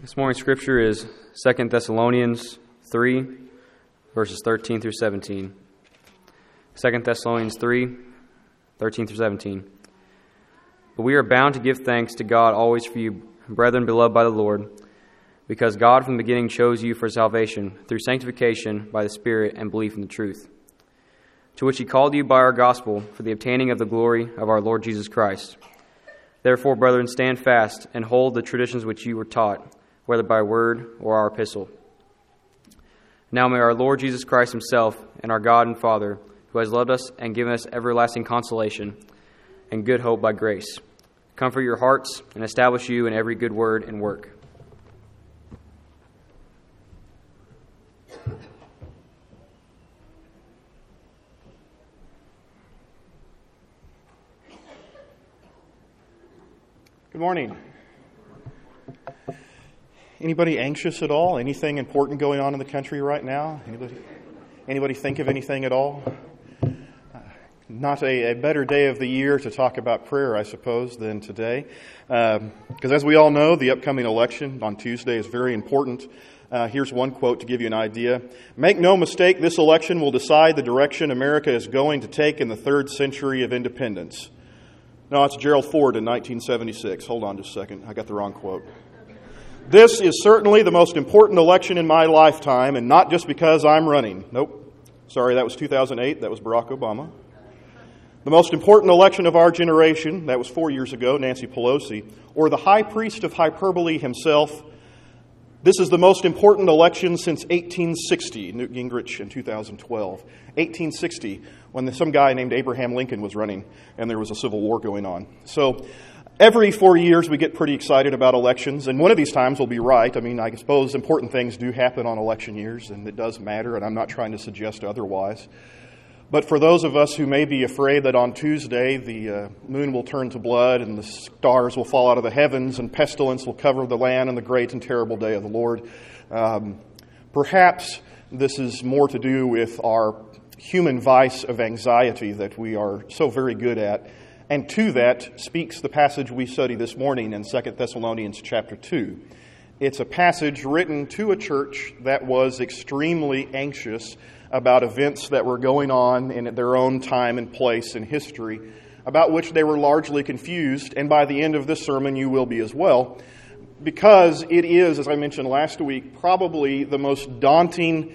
This morning's scripture is 2 Thessalonians 3, verses 13 through 17. 2 Thessalonians 3, 13 through 17. But we are bound to give thanks to God always for you, brethren beloved by the Lord, because God from the beginning chose you for salvation through sanctification by the Spirit and belief in the truth, to which He called you by our gospel for the obtaining of the glory of our Lord Jesus Christ. Therefore, brethren, stand fast and hold the traditions which you were taught, whether by word or our epistle. Now may our Lord Jesus Christ Himself and our God and Father, who has loved us and given us everlasting consolation and good hope by grace, comfort your hearts and establish you in every good word and work. Good morning. Anybody anxious at all? Anything important going on in the country right now? Anybody think of anything at all? Not a better day of the year to talk about prayer, I suppose, than today. Because as we all know, the upcoming election on Tuesday is very important. Here's one quote to give you an idea. "Make no mistake, this election will decide the direction America is going to take in the third century of independence." No, it's Gerald Ford in 1976. Hold on just a second. I got the wrong quote. "This is certainly the most important election in my lifetime, and not just because I'm running." Nope. Sorry, that was 2008. That was Barack Obama. "The most important election of our generation," that was 4 years ago, Nancy Pelosi, or the high priest of hyperbole himself, "This is the most important election since 1860, Newt Gingrich in 2012. 1860, when some guy named Abraham Lincoln was running and there was a civil war going on. So every 4 years we get pretty excited about elections, and one of these times we'll be right. I mean, I suppose important things do happen on election years, and it does matter, and I'm not trying to suggest otherwise. But for those of us who may be afraid that on Tuesday the moon will turn to blood and the stars will fall out of the heavens and pestilence will cover the land on the great and terrible day of the Lord, perhaps this is more to do with our human vice of anxiety that we are so very good at. And to that speaks the passage we study this morning in 2 Thessalonians chapter 2. It's a passage written to a church that was extremely anxious about events that were going on in their own time and place in history, about which they were largely confused, and by the end of this sermon you will be as well, because it is, as I mentioned last week, probably the most daunting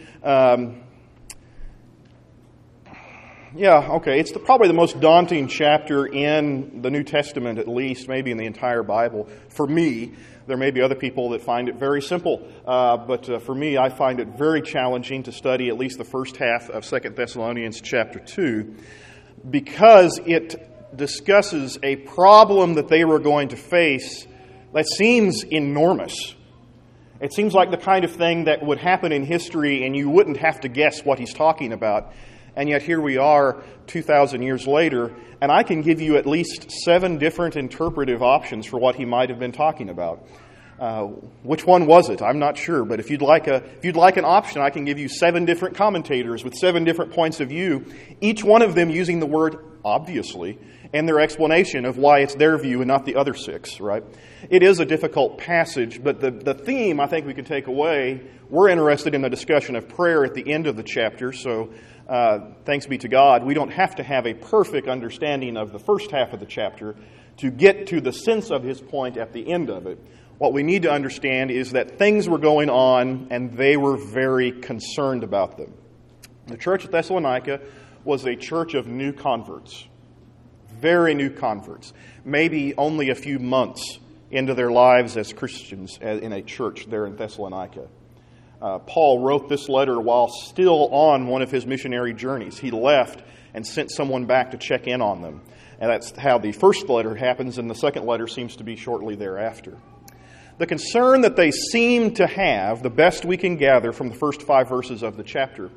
it's probably the most daunting chapter in the New Testament, at least, maybe in the entire Bible. For me, there may be other people that find it very simple, but for me, I find it very challenging to study at least the first half of 2 Thessalonians chapter 2, because it discusses a problem that they were going to face that seems enormous. It seems like the kind of thing that would happen in history and you wouldn't have to guess what he's talking about. And yet here we are 2,000 years later, and I can give you at least 7 different interpretive options for what he might have been talking about. Which one was it? I'm not sure, but if you'd like an option, I can give you 7 different commentators with 7 different points of view, each one of them using the word "obviously" and their explanation of why it's their view and not the other 6, right? It is a difficult passage, but the theme I think we can take away, we're interested in the discussion of prayer at the end of the chapter, so thanks be to God, we don't have to have a perfect understanding of the first half of the chapter to get to the sense of his point at the end of it. What we need to understand is that things were going on and they were very concerned about them. The church at Thessalonica was a church of new converts, very new converts, maybe only a few months into their lives as Christians in a church there in Thessalonica. Paul wrote this letter while still on one of his missionary journeys. He left and sent someone back to check in on them. And that's how the first letter happens, and the second letter seems to be shortly thereafter. The concern that they seem to have, the best we can gather from the first 5 verses of the chapter,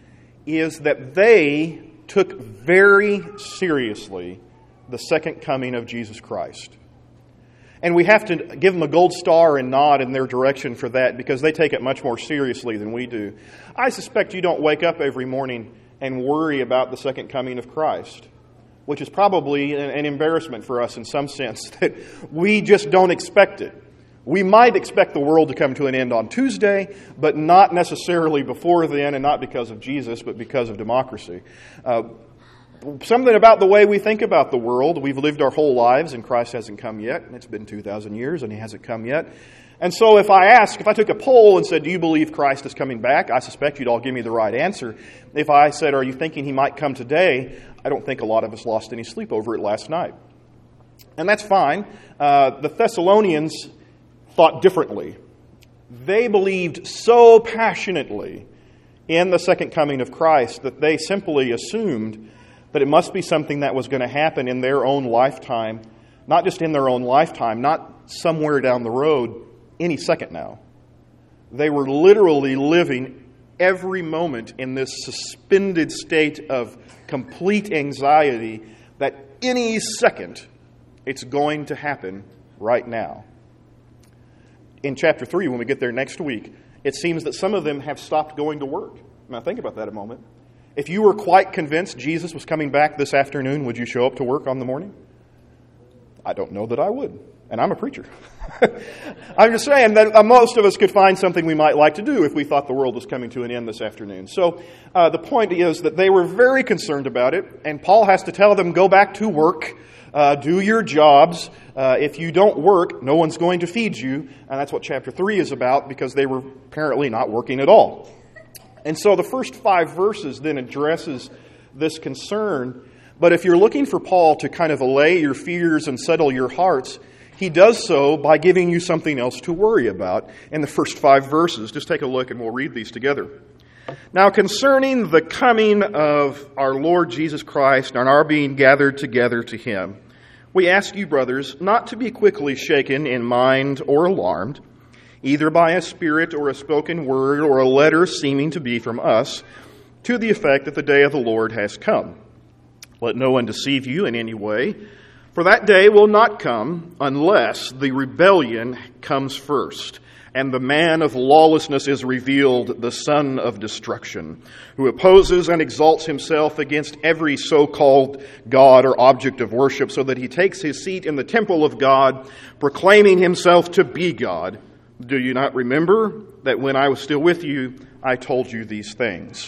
is that they took very seriously the second coming of Jesus Christ. And we have to give them a gold star and nod in their direction for that, because they take it much more seriously than we do. I suspect you don't wake up every morning and worry about the second coming of Christ, which is probably an embarrassment for us in some sense, that we just don't expect it. We might expect the world to come to an end on Tuesday, but not necessarily before then, and not because of Jesus, but because of democracy. Something about the way we think about the world. We've lived our whole lives, and Christ hasn't come yet. It's been 2,000 years, and He hasn't come yet. And so if I took a poll and said, do you believe Christ is coming back? I suspect you'd all give me the right answer. If I said, are you thinking He might come today? I don't think a lot of us lost any sleep over it last night. And that's fine. The Thessalonians thought differently. They believed so passionately in the second coming of Christ that they simply assumed that it must be something that was going to happen in their own lifetime, not just in their own lifetime, not somewhere down the road, any second now. They were literally living every moment in this suspended state of complete anxiety that any second it's going to happen right now. In chapter 3, when we get there next week, it seems that some of them have stopped going to work. Now think about that a moment. If you were quite convinced Jesus was coming back this afternoon, would you show up to work on the morning? I don't know that I would. And I'm a preacher. I'm just saying that most of us could find something we might like to do if we thought the world was coming to an end this afternoon. So the point is that they were very concerned about it, and Paul has to tell them, go back to work, do your jobs. If you don't work, no one's going to feed you. And that's what chapter 3 is about, because they were apparently not working at all. And so the first 5 verses then addresses this concern. But if you're looking for Paul to kind of allay your fears and settle your hearts, he does so by giving you something else to worry about in the first 5 verses. Just take a look and we'll read these together. Now, concerning the coming of our Lord Jesus Christ and our being gathered together to Him, we ask you, brothers, not to be quickly shaken in mind or alarmed, either by a spirit or a spoken word or a letter seeming to be from us, to the effect that the day of the Lord has come. Let no one deceive you in any way, for that day will not come unless the rebellion comes first, and the man of lawlessness is revealed, the son of destruction, who opposes and exalts himself against every so-called God or object of worship, so that he takes his seat in the temple of God, proclaiming himself to be God. Do you not remember that when I was still with you, I told you these things?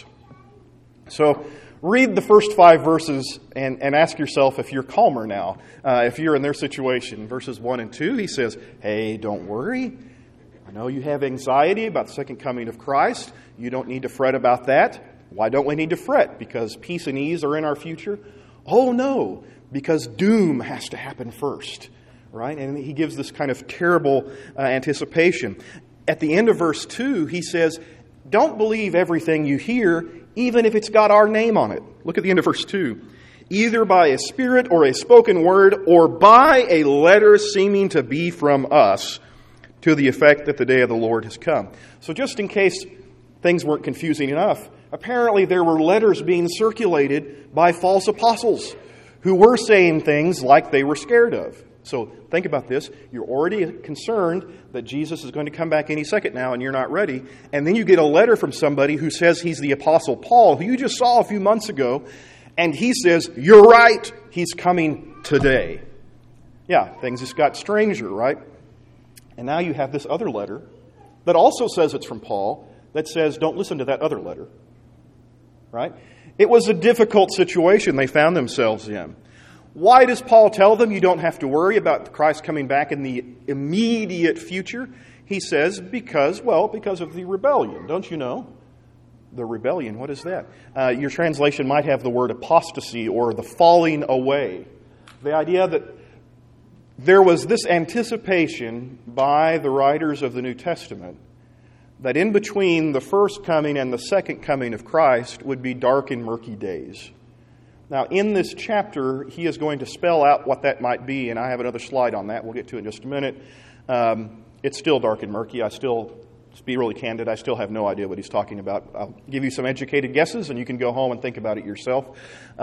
So read the first 5 verses and ask yourself if you're calmer now, if you're in their situation. Verses 1 and 2, he says, hey, don't worry. I know you have anxiety about the second coming of Christ. You don't need to fret about that. Why don't we need to fret? Because peace and ease are in our future? Oh, no, because doom has to happen first, right? And he gives this kind of terrible anticipation. At the end of verse 2, he says, don't believe everything you hear, even if it's got our name on it. Look at the end of verse 2. Either by a spirit or a spoken word, or by a letter seeming to be from us, to the effect that the day of the Lord has come. So just in case things weren't confusing enough, apparently there were letters being circulated by false apostles who were saying things like they were scared of. So think about this. You're already concerned that Jesus is going to come back any second now and you're not ready. And then you get a letter from somebody who says he's the Apostle Paul, who you just saw a few months ago, and he says, you're right, he's coming today. Yeah, things just got stranger, right? And now you have this other letter that also says it's from Paul, that says, don't listen to that other letter. Right? It was a difficult situation they found themselves in. Why does Paul tell them you don't have to worry about Christ coming back in the immediate future? He says, because of the rebellion. Don't you know? The rebellion, what is that? Your translation might have the word apostasy or the falling away. The idea that there was this anticipation by the writers of the New Testament that in between the first coming and the second coming of Christ would be dark and murky days. Now, in this chapter, he is going to spell out what that might be, and I have another slide on that. We'll get to it in just a minute. It's still dark and murky. To be really candid, I still have no idea what he's talking about. I'll give you some educated guesses, and you can go home and think about it yourself.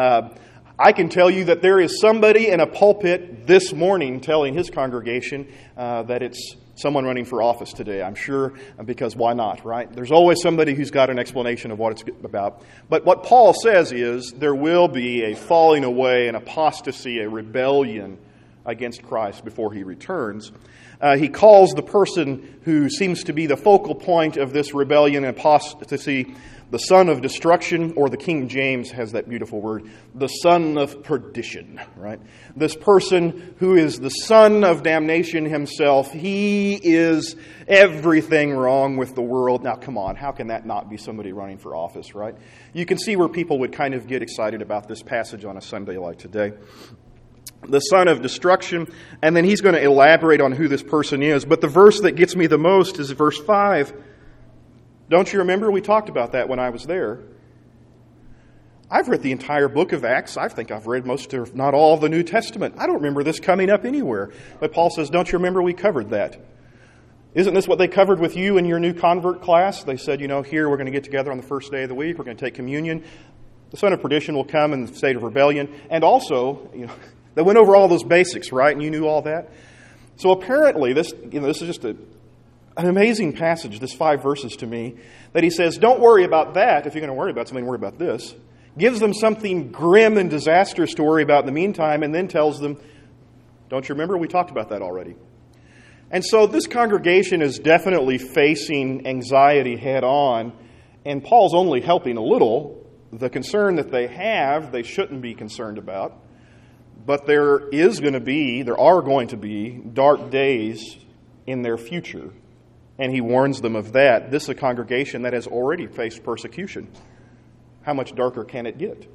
I can tell you that there is somebody in a pulpit this morning telling his congregation that it's someone running for office today. I'm sure, because why not, right? There's always somebody who's got an explanation of what it's about. But what Paul says is there will be a falling away, an apostasy, a rebellion against Christ before he returns. He calls the person who seems to be the focal point of this rebellion and apostasy the son of destruction, or the King James has that beautiful word, the son of perdition, right? This person who is the son of damnation himself, he is everything wrong with the world. Now, come on, how can that not be somebody running for office, right? You can see where people would kind of get excited about this passage on a Sunday like today. The son of destruction, and then he's going to elaborate on who this person is. But the verse that gets me the most is verse 5. Don't you remember? We talked about that when I was there. I've read the entire book of Acts. I think I've read most, if not all, of the New Testament. I don't remember this coming up anywhere. But Paul says, don't you remember we covered that? Isn't this what they covered with you in your new convert class? They said, here we're going to get together on the first day of the week. We're going to take communion. The son of perdition will come in the state of rebellion. And also, they went over all those basics, right? And you knew all that. So apparently, this is just an amazing passage, this 5 verses to me, that he says, don't worry about that. If you're going to worry about something, worry about this. Gives them something grim and disastrous to worry about in the meantime, and then tells them, don't you remember? We talked about that already. And so this congregation is definitely facing anxiety head on, and Paul's only helping a little. The concern that they have, they shouldn't be concerned about. But there are going to be dark days in their future. And he warns them of that. This is a congregation that has already faced persecution. How much darker can it get?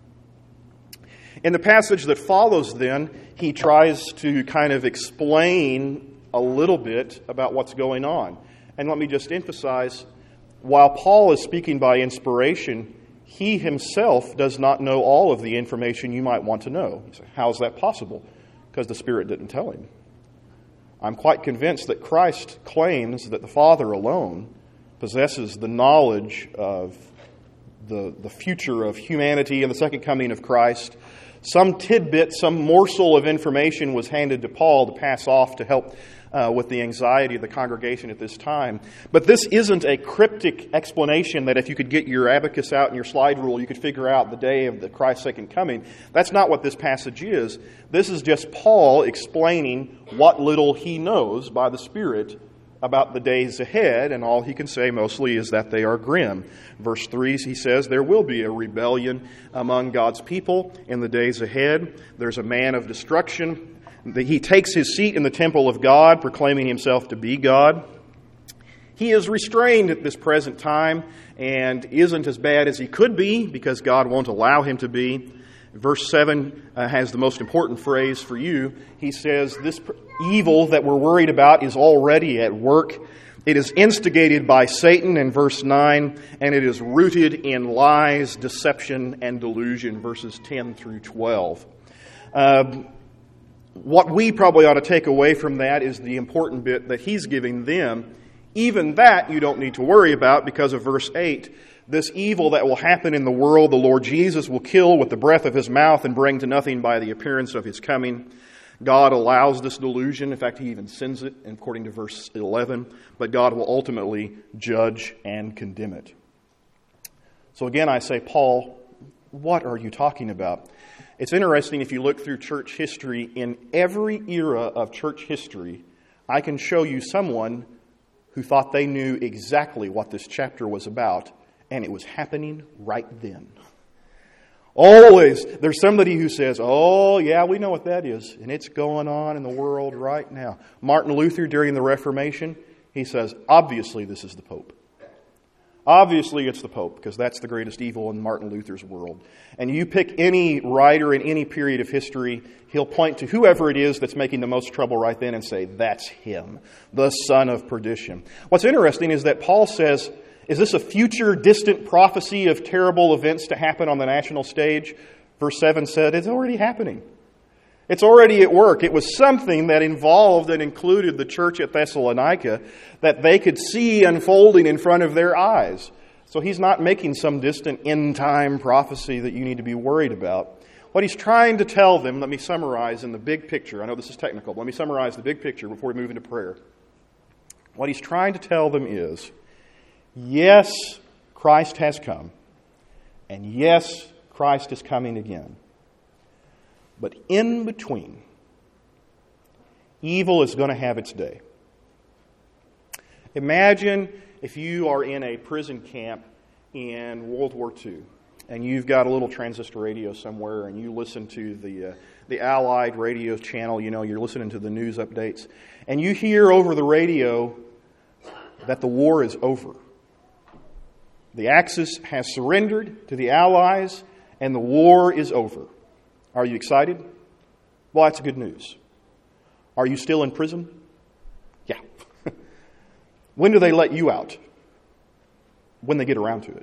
In the passage that follows then, he tries to kind of explain a little bit about what's going on. And let me just emphasize, while Paul is speaking by inspiration, he himself does not know all of the information you might want to know. You say, how is that possible? Because the Spirit didn't tell him. I'm quite convinced that Christ claims that the Father alone possesses the knowledge of the future of humanity and the second coming of Christ. Some tidbit, some morsel of information was handed to Paul to pass off to help with the anxiety of the congregation at this time. But this isn't a cryptic explanation that if you could get your abacus out and your slide rule, you could figure out the day of the Christ's second coming. That's not what this passage is. This is just Paul explaining what little he knows by the Spirit about the days ahead, and all he can say mostly is that they are grim. Verse 3, he says, there will be a rebellion among God's people in the days ahead. There's a man of destruction. He takes his seat in the temple of God, proclaiming himself to be God. He is restrained at this present time and isn't as bad as he could be because God won't allow him to be. Verse 7 has the most important phrase for you. He says, this evil that we're worried about is already at work. It is instigated by Satan in verse 9, and it is rooted in lies, deception, and delusion, verses 10 through 12. What we probably ought to take away from that is the important bit that he's giving them. Even that you don't need to worry about because of verse 8. This evil that will happen in the world, the Lord Jesus will kill with the breath of his mouth and bring to nothing by the appearance of his coming. God allows this delusion. In fact, he even sends it, according to verse 11. But God will ultimately judge and condemn it. So again, I say, Paul, what are you talking about? It's interesting if you look through church history, in every era of church history, I can show you someone who thought they knew exactly what this chapter was about, and it was happening right then. Always, there's somebody who says, oh, yeah, we know what that is, and it's going on in the world right now. Martin Luther, during the Reformation, he says, obviously this is the Pope. Obviously it's the Pope, because that's the greatest evil in Martin Luther's world. And you pick any writer in any period of history, he'll point to whoever it is that's making the most trouble right then and say, that's him, the son of perdition. What's interesting is that Paul says, is this a future distant prophecy of terrible events to happen on the national stage? Verse 7 said, it's already happening. It's already at work. It was something that involved and included the church at Thessalonica that they could see unfolding in front of their eyes. So he's not making some distant end-time prophecy that you need to be worried about. What he's trying to tell them, let me summarize in the big picture. I know this is technical, but let me summarize the big picture before we move into prayer. What he's trying to tell them is, yes, Christ has come, and yes, Christ is coming again. But in between, Evil is going to have its day. Imagine if you are in a prison camp in World War II, and you've got a little transistor radio somewhere, and you listen to the Allied radio channel, you're listening to the news updates, and you hear over the radio that the war is over. The Axis has surrendered to the Allies, and the war is over. Are you excited? Well, that's good news. Are you still in prison? Yeah. When do they let you out? When they get around to it.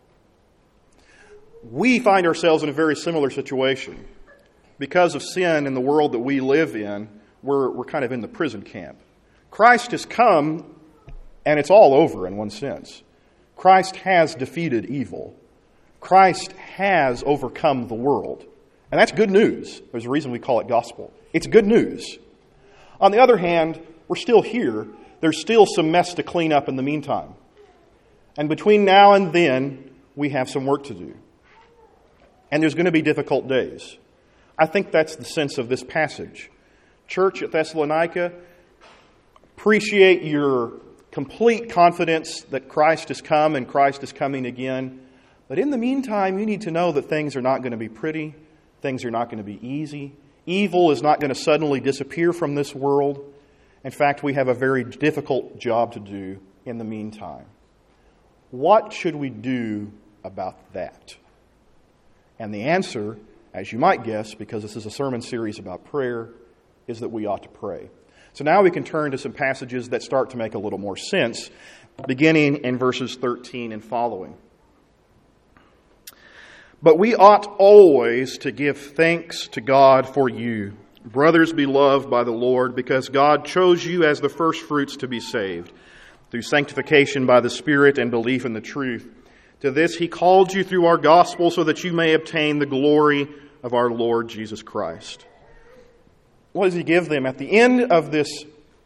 We find ourselves in a very similar situation. Because of sin in the world that we live in, we're kind of in the prison camp. Christ has come, and it's all over in one sense. Christ has defeated evil. Christ has overcome the world. And that's good news. There's a reason we call it gospel. It's good news. On the other hand, we're still here. There's still some mess to clean up in the meantime. And between now and then, we have some work to do. And there's going to be difficult days. I think that's the sense of this passage. Church at Thessalonica, appreciate your complete confidence that Christ has come and Christ is coming again. But in the meantime, you need to know that things are not going to be pretty. Things are not going to be easy. Evil is not going to suddenly disappear from this world. In fact, we have a very difficult job to do in the meantime. What should we do about that? And the answer, as you might guess, because this is a sermon series about prayer, is that we ought to pray. So now we can turn to some passages that start to make a little more sense, beginning in verses 13 and following. But we ought always to give thanks to God for you, brothers beloved by the Lord, because God chose you as the firstfruits to be saved, through sanctification by the Spirit and belief in the truth. To this He called you through our gospel so that you may obtain the glory of our Lord Jesus Christ. What does He give them? At the end of this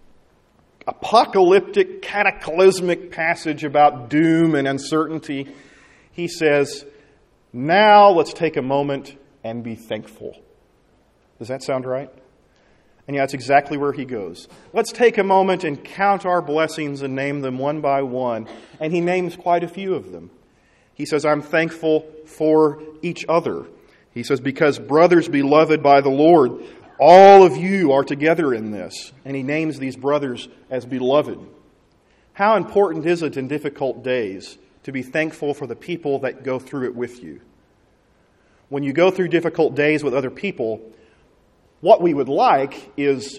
apocalyptic, cataclysmic passage about doom and uncertainty, He says, now let's take a moment and be thankful. Does that sound right? And yeah, that's exactly where he goes. Let's take a moment and count our blessings and name them one by one. And he names quite a few of them. He says, I'm thankful for each other. He says, because brothers beloved by the Lord, all of you are together in this. And he names these brothers as beloved. How important is it in difficult days to be thankful for the people that go through it with you? When you go through difficult days with other people, what we would like is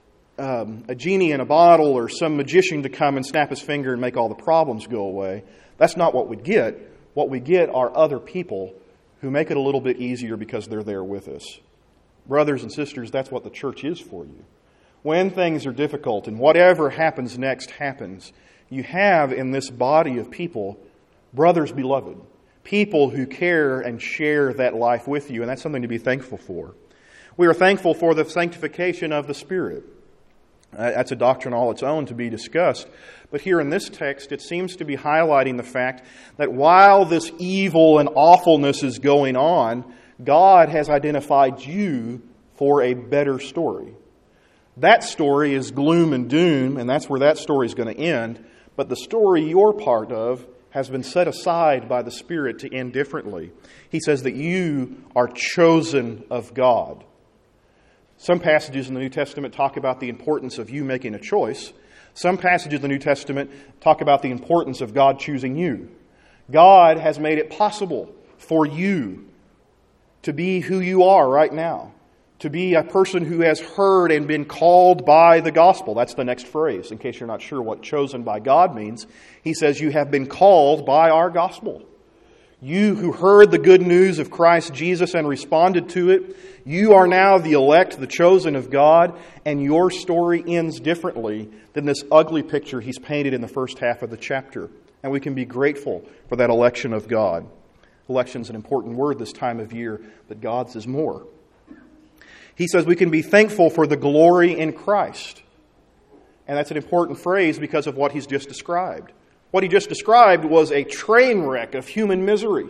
a genie in a bottle or some magician to come and snap his finger and make all the problems go away. That's not what we get. What we get are other people who make it a little bit easier because they're there with us. Brothers and sisters, that's what the church is for you. When things are difficult and whatever happens next happens, you have in this body of people brothers beloved, people who care and share that life with you, and that's something to be thankful for. We are thankful for the sanctification of the Spirit. That's a doctrine all its own to be discussed. But here in this text, it seems to be highlighting the fact that while this evil and awfulness is going on, God has identified you for a better story. That story is gloom and doom, and that's where that story is going to end. But the story you're part of has been set aside by the Spirit to end differently. He says that you are chosen of God. Some passages in the New Testament talk about the importance of you making a choice. Some passages in the New Testament talk about the importance of God choosing you. God has made it possible for you to be who you are right now, to be a person who has heard and been called by the gospel. That's the next phrase, in case you're not sure what chosen by God means. He says you have been called by our gospel. You who heard the good news of Christ Jesus and responded to it, you are now the elect, the chosen of God, and your story ends differently than this ugly picture he's painted in the first half of the chapter. And we can be grateful for that election of God. Election's an important word this time of year, but God's is more. He says we can be thankful for the glory in Christ. And that's an important phrase because of what he's just described. What he just described was a train wreck of human misery.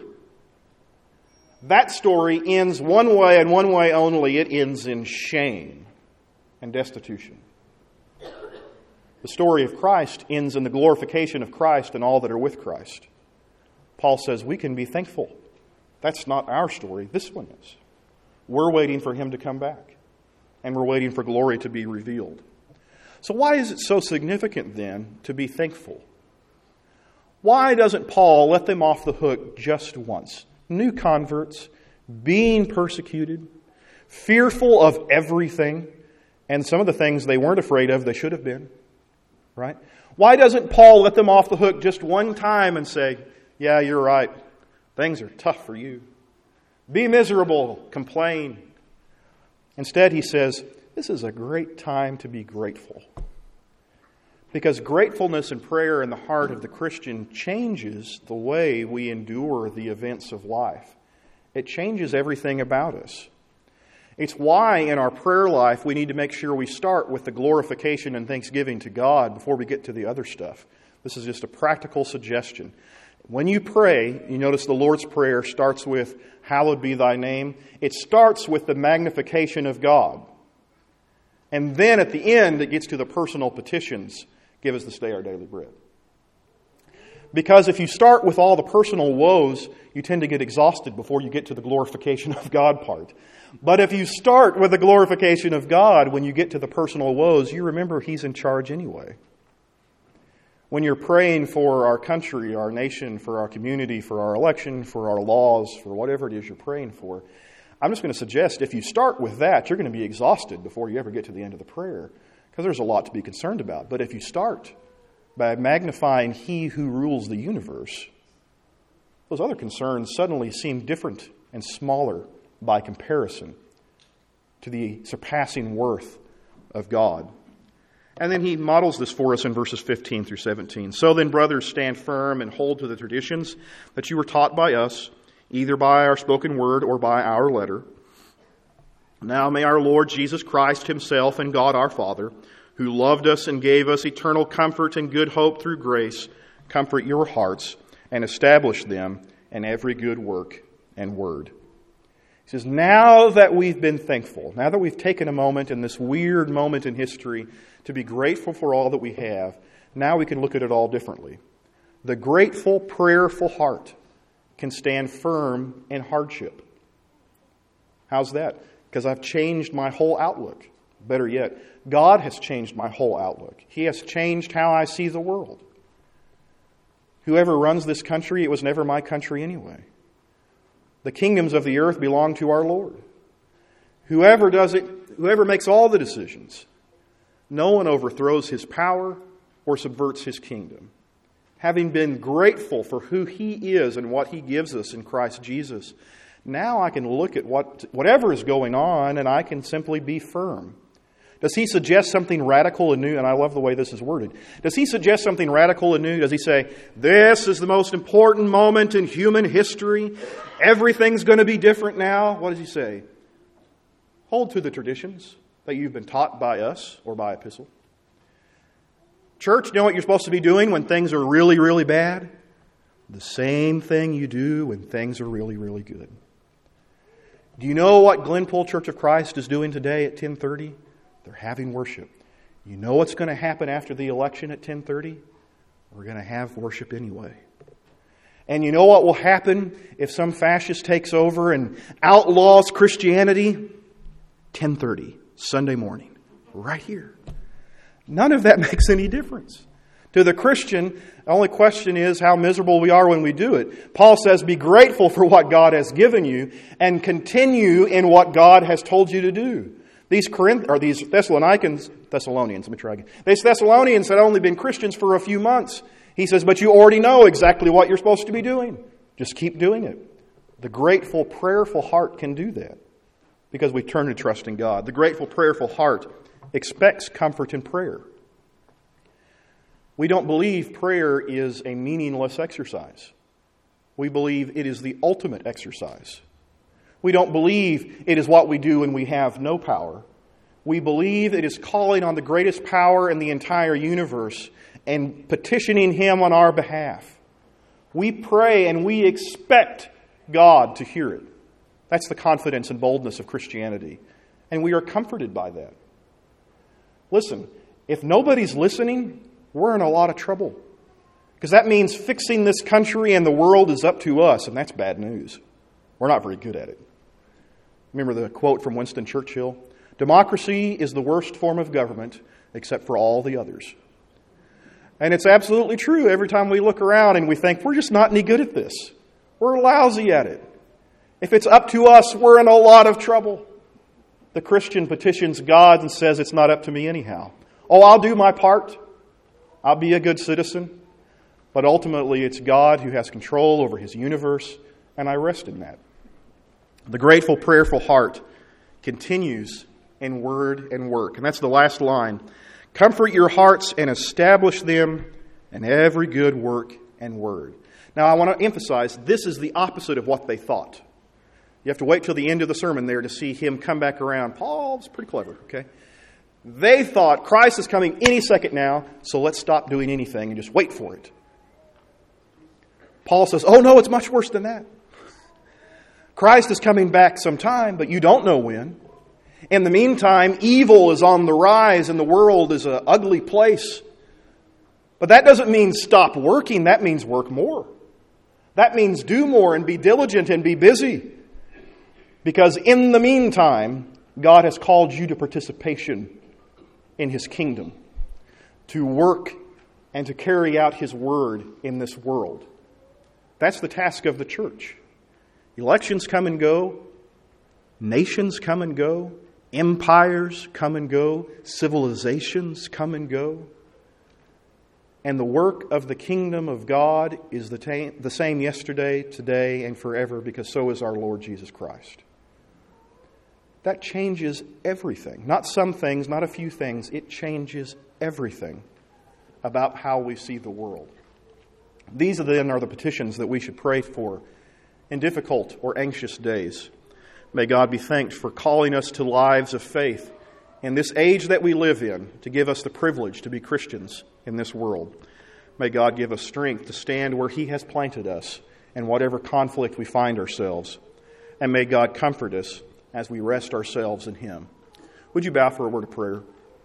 That story ends one way and one way only. It ends in shame and destitution. The story of Christ ends in the glorification of Christ and all that are with Christ. Paul says we can be thankful. That's not our story. This one is. We're waiting for Him to come back. And we're waiting for glory to be revealed. So why is it so significant then to be thankful? Why doesn't Paul let them off the hook just once? New converts, being persecuted, fearful of everything, and some of the things they weren't afraid of, they should have been. Right? Why doesn't Paul let them off the hook just one time and say, yeah, you're right. Things are tough for you. Be miserable. Complain. Instead, he says, this is a great time to be grateful. Because gratefulness and prayer in the heart of the Christian changes the way we endure the events of life. It changes everything about us. It's why in our prayer life we need to make sure we start with the glorification and thanksgiving to God before we get to the other stuff. This is just a practical suggestion. When you pray, you notice the Lord's Prayer starts with, hallowed be thy name. It starts with the magnification of God. And then at the end, it gets to the personal petitions. Give us this day our daily bread. Because if you start with all the personal woes, you tend to get exhausted before you get to the glorification of God part. But if you start with the glorification of God, when you get to the personal woes, you remember He's in charge anyway. When you're praying for our country, our nation, for our community, for our election, for our laws, for whatever it is you're praying for, I'm just going to suggest if you start with that, you're going to be exhausted before you ever get to the end of the prayer. Because there's a lot to be concerned about. But if you start by magnifying He who rules the universe, those other concerns suddenly seem different and smaller by comparison to the surpassing worth of God. And then he models this for us in verses 15 through 17. So then, brothers, stand firm and hold to the traditions that you were taught by us, either by our spoken word or by our letter. Now may our Lord Jesus Christ Himself and God our Father, who loved us and gave us eternal comfort and good hope through grace, comfort your hearts and establish them in every good work and word. He says, now that we've been thankful, now that we've taken a moment in this weird moment in history to be grateful for all that we have, now we can look at it all differently. The grateful, prayerful heart can stand firm in hardship. How's that? Because I've changed my whole outlook. Better yet, God has changed my whole outlook. He has changed how I see the world. Whoever runs this country, it was never my country anyway. The kingdoms of the earth belong to our Lord. Whoever does it, whoever makes all the decisions, no one overthrows His power or subverts His kingdom. Having been grateful for who He is and what He gives us in Christ Jesus, now I can look at whatever is going on and I can simply be firm. Does He suggest something radical and new? And I love the way this is worded. Does He suggest something radical and new? Does He say, this is the most important moment in human history. Everything's going to be different now? What does He say? Hold to the traditions that you've been taught by us or by epistle. Church, you know what you're supposed to be doing when things are really, really bad? The same thing you do when things are really, really good. Do you know what Glenpool Church of Christ is doing today at 10:30? They're having worship. You know what's going to happen after the election at 10:30? We're going to have worship anyway. And you know what will happen if some fascist takes over and outlaws Christianity? 10:30, Sunday morning, right here. None of that makes any difference. To the Christian, the only question is how miserable we are when we do it. Paul says, be grateful for what God has given you and continue in what God has told you to do. These Thessalonians had only been Christians for a few months. He says, but you already know exactly what you're supposed to be doing. Just keep doing it. The grateful, prayerful heart can do that because we turn to trust in God. The grateful, prayerful heart expects comfort in prayer. We don't believe prayer is a meaningless exercise. We believe it is the ultimate exercise. We don't believe it is what we do when we have no power. We believe it is calling on the greatest power in the entire universe and petitioning Him on our behalf. We pray and we expect God to hear it. That's the confidence and boldness of Christianity. And we are comforted by that. Listen, If nobody's listening, we're in a lot of trouble. Because that means fixing this country and the world is up to us, and that's bad news. We're not very good at it. Remember the quote from Winston Churchill? Democracy is the worst form of government except for all the others. And it's absolutely true every time we look around and we think, we're just not any good at this. We're lousy at it. If it's up to us, we're in a lot of trouble. The Christian petitions God and says, it's not up to me anyhow. Oh, I'll do my part. I'll be a good citizen. But ultimately, it's God who has control over His universe, and I rest in that. The grateful, prayerful heart continues in word and work. And that's the last line. Comfort your hearts and establish them in every good work and word. Now, I want to emphasize, this is the opposite of what they thought. You have to wait till the end of the sermon there to see him come back around. Paul's pretty clever, okay? They thought Christ is coming any second now, so let's stop doing anything and just wait for it. Paul says, oh no, it's much worse than that. Christ is coming back sometime, but you don't know when. In the meantime, evil is on the rise and the world is an ugly place. But that doesn't mean stop working. That means work more. That means do more and be diligent and be busy. Because in the meantime, God has called you to participation in His kingdom, to work and to carry out His word in this world. That's the task of the church. Elections come and go. Nations come and go. Empires come and go. Civilizations come and go. And the work of the kingdom of God is the same yesterday, today, and forever, because so is our Lord Jesus Christ. That changes everything. Not some things, not a few things. It changes everything about how we see the world. These then are the petitions that we should pray for in difficult or anxious days. May God be thanked for calling us to lives of faith in this age that we live in, to give us the privilege to be Christians in this world. May God give us strength to stand where He has planted us in whatever conflict we find ourselves. And may God comfort us as we rest ourselves in Him. Would you bow for a word of prayer?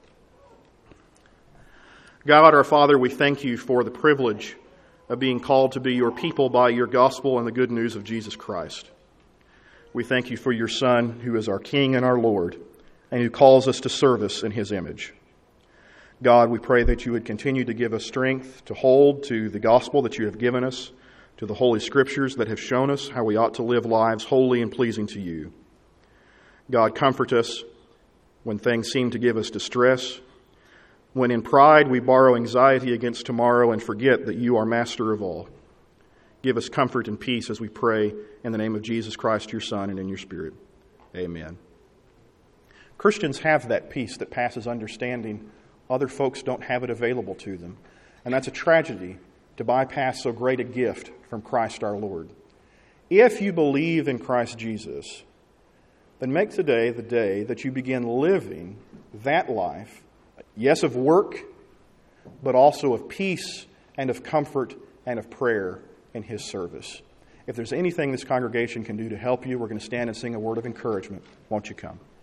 God, our Father, we thank You for the privilege of being called to be Your people by Your gospel and the good news of Jesus Christ. We thank You for Your Son, who is our King and our Lord, and who calls us to service in His image. God, we pray that You would continue to give us strength to hold to the gospel that You have given us, to the Holy Scriptures that have shown us how we ought to live lives holy and pleasing to You. God, comfort us when things seem to give us distress, when in pride we borrow anxiety against tomorrow and forget that You are master of all. Give us comfort and peace as we pray in the name of Jesus Christ, Your Son, and in Your Spirit. Amen. Christians have that peace that passes understanding. Other folks don't have it available to them. And that's a tragedy to bypass so great a gift from Christ our Lord. If you believe in Christ Jesus, then make today the day that you begin living that life, yes, of work, but also of peace and of comfort and of prayer in His service. If there's anything this congregation can do to help you, we're going to stand and sing a word of encouragement. Won't you come?